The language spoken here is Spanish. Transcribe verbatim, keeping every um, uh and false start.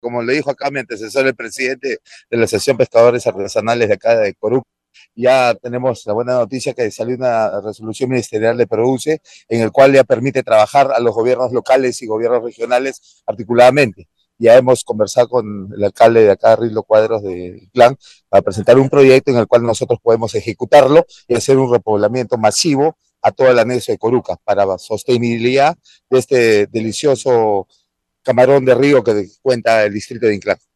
como le dijo acá mi antecesor, el presidente de la Asociación Pescadores Artesanales de acá de Coruc, ya tenemos la buena noticia que salió una resolución ministerial de Produce, en el cual ya permite trabajar a los gobiernos locales y gobiernos regionales articuladamente. Ya hemos conversado con el alcalde de acá, Rilo Cuadros de Plan, para presentar un proyecto en el cual nosotros podemos ejecutarlo y hacer un repoblamiento masivo a todo el anexo de Coruca para la sostenibilidad de este delicioso camarón de río que cuenta el distrito de Inclán.